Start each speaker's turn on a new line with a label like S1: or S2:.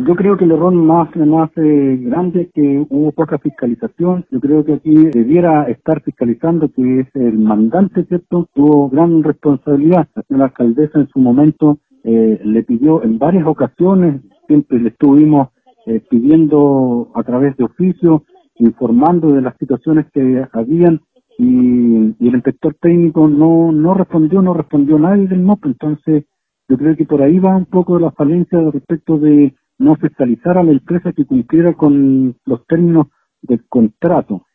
S1: Yo creo que el error más grande es que hubo poca fiscalización. Yo creo que aquí debiera estar fiscalizando, que es el mandante, ¿cierto? Tuvo gran responsabilidad. La señora alcaldesa en su momento le pidió en varias ocasiones, siempre le estuvimos pidiendo a través de oficio, informando de las situaciones que habían, y el inspector técnico no respondió nadie del MOP. Entonces yo creo que por ahí va un poco la falencia respecto de no fiscalizar a la empresa que cumpliera con los términos del contrato.